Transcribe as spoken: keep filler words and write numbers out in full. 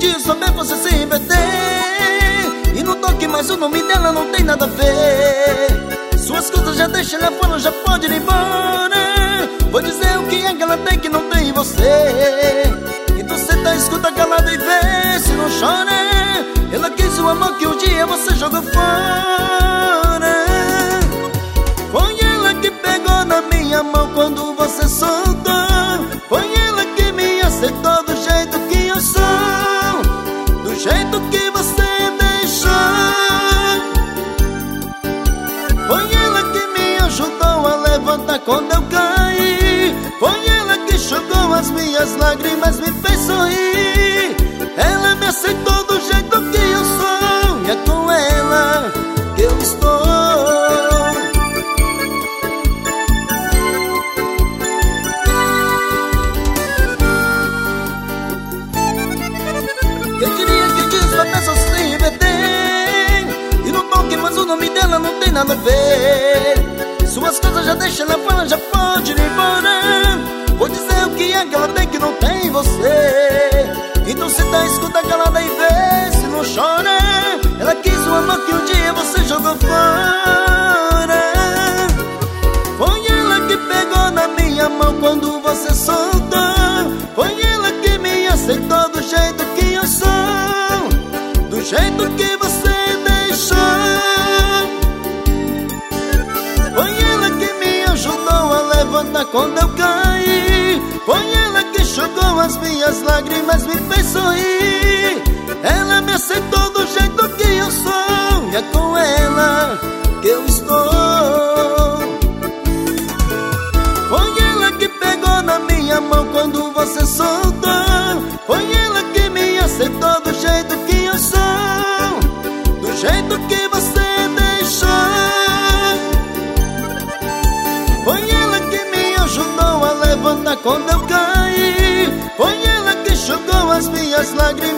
de saber você se perder. E no toque, mas o nome dela não tem nada a ver. Suas coisas já deixa ela fora, já pode ir embora. Vou dizer o que é que ela tem que não tem em você. Então senta, escuta calado e vê se não chora. Ela quis o amor que um dia você jogou fora. Foi ela que pegou na minha mão quando você soltou. Foi ela que me aceitou do jeito que eu sou, do jeito que você deixou. Foi ela que me ajudou a levantar quando eu caí. Foi ela que enxugou as minhas lágrimas, me fez sorrir. Ela me aceitou do jeito que eu sou, e é com ela que eu estou. Quem diria que diz a pessoa se perder. E no toque, mas o nome dela não tem nada a ver. Suas coisas já deixa ela fora, já pode ir embora. Vou dizer o que é que ela tem que não tem em você. Então senta, escuta calada e vê se não chora. Ela quis o amor que um dia você jogou fora. Foi ela que pegou na minha mão quando você soltou. Foi ela que me aceitou do jeito que eu sou, do jeito que você deixou. Foi ela que me ajudou a levantar quando eu caí. Foi ela que enxugou as minhas lágrimas, me fez sorrir. Ela me aceitou do jeito que eu sou, e é com ela que eu estou. Foi ela que pegou na minha mão quando você soltou. Foi ela que me aceitou do jeito que eu sou, do jeito que você deixou. Foi ela que me ajudou a levantar quando eu caí. Foi ela que enxugou as minhas lágrimas,